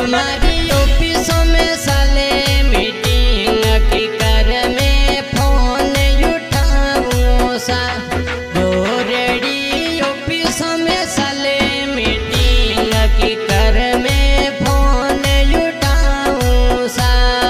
तुम्हारी ऑफिसों में साले मीटिंग की कर में फोन उठाऊं सा। गोरेडी ऑफिसों में साले मीटिंग की कर में फोन उठाऊं सा।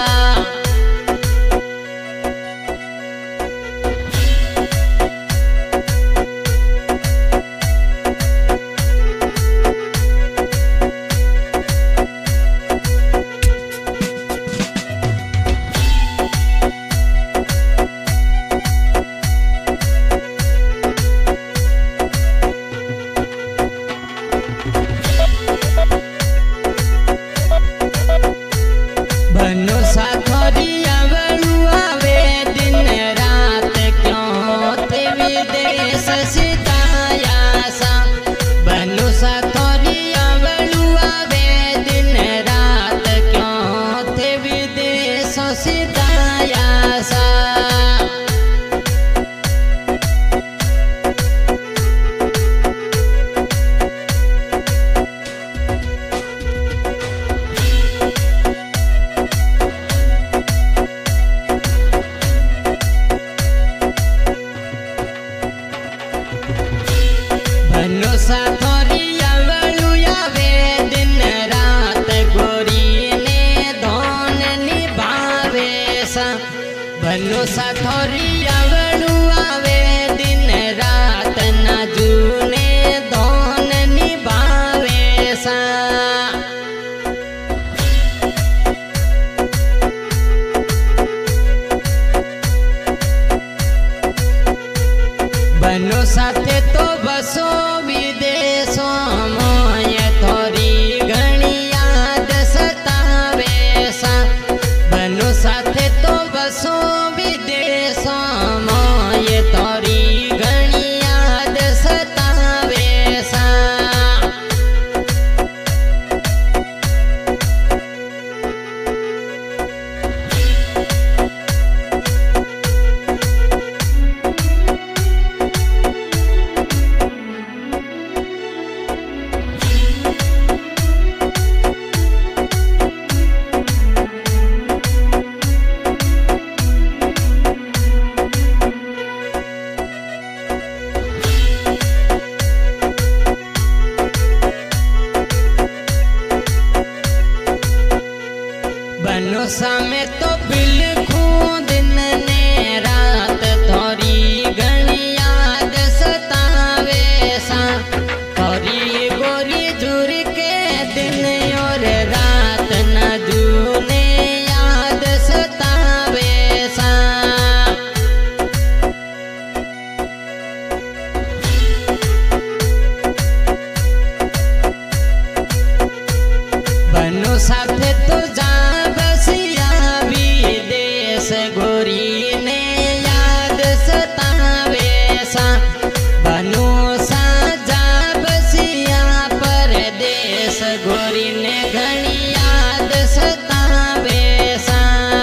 भनोसा थोड़ी आवे दिन रात क्यों ते विदेश सिताया सा। भनोसा थोड़ी आवे दिन रात क्यों ते विदेश सिताया सा। भनोसा थोड़ी आवे दिन रात गोरी ने धोन निभावे सा। भनोसा थोड़ी आवे दिन रात नाजू ने धोन निभावे सा। भनोसा थे तो बसो विदेशों मोय थोड़ी घणी याद सतावे सा। भनोसा थे तो बसो विदेशों मोय थोड़ी घणी याद सतावे सा। भनोसा में तो बिलखूं दिन ने रात थोड़ी घणी याद सतावे सा। थोड़ी गोरी झुर के दिन और रात नाजू ने याद सतावे सा। भनोसा थे तो जा गोरी ने याद सतावे सा। भनोसा जा बसिया परदेश गोरी ने घणी याद सतावे सा।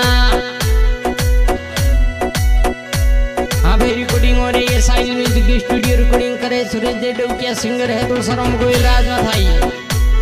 हाँ भाई रिकॉर्डिंग हो रही है साइल म्यूजिक की स्टूडियो रिकॉर्डिंग करे सुरेश देवकिया सिंगर है तुलसाराम गोयल राजनाथ आई।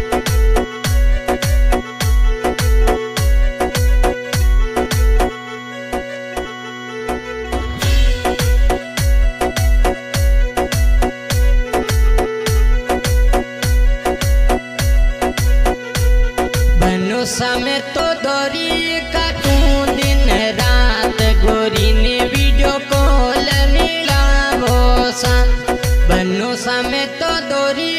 भनोसा में तो दोरी काटूं दिन रात गोरी ने वीडियो कॉल मिलावो सा। भनोसा में तो दोरी